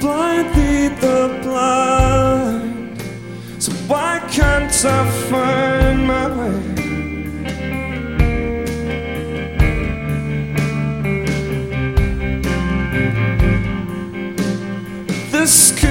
blind lead the blind. So why can't I find my way? This could